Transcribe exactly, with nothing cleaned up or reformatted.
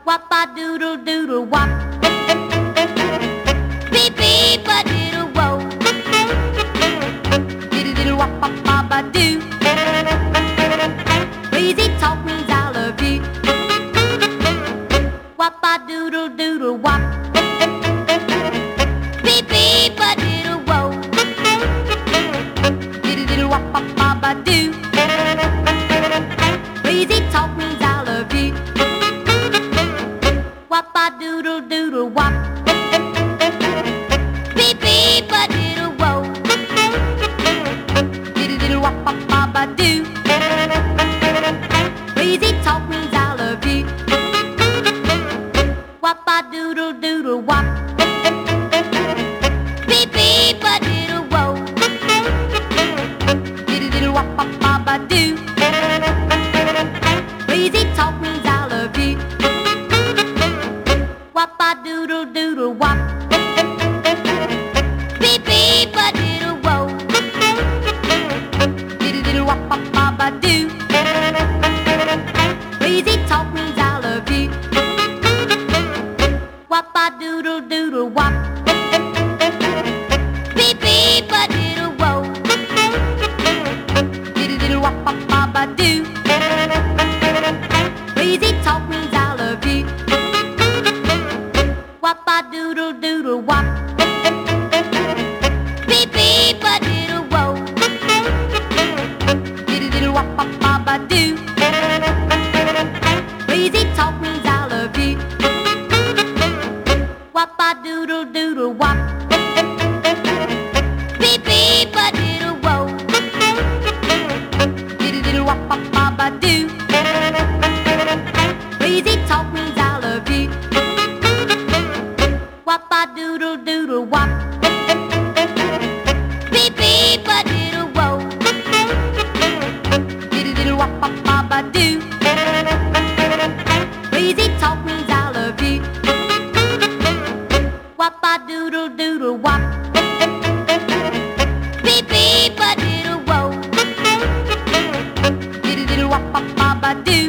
Wop a doodle doodle wop. Beep beep a doodle whoa. Diddle diddle wop wop bop a doo. Crazy talk means I love you. Wop a doodle doodle wop. Beep beep a doodle whoa. Diddle diddle wop wop bop a doo. Crazy talk means I love you. Wop a doodle doodle wop. Beep beep a doodle whoa. Diddle diddle wop wop bop a doo. Crazy talk means I love you. Wop a doodle doodle wop. Beep beep a doodle whoa. Diddle diddle wop wop bop a doo. Crazy talk means I love you. Wop a doodle doodle wop. Beep beep a doodle whoa. Diddle diddle wop wop bop a doo. Crazy talk means I love you. Wop a doodle doodle wop. Beep beep a doodle whoa. Diddle diddle wop wop bop a doo. Crazy talk means I love you. Wop a doodle doodle wop. Beep beep a doodle whoa. Diddle diddle wop wop bop a doo. Crazy talk means I love you. Wop a doodle doodle wop. Beep beep a doodle whoa. Diddle diddle wop wop bop a doo. Crazy talk means I love you. Wop a doodle doodle wop. Beep beep a doodle whoa. Diddle diddle wop wop bop a doo. Crazy talk means I love you. Wop a doodle doodle wop. Beep beep a doodle whoa. Diddle diddle wop wop bop a doo.